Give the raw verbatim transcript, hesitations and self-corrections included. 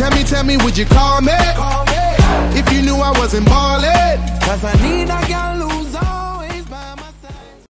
Tell me, tell me, would you call me? Call me. If you knew I wasn't ballin'. Cause I need a girl who's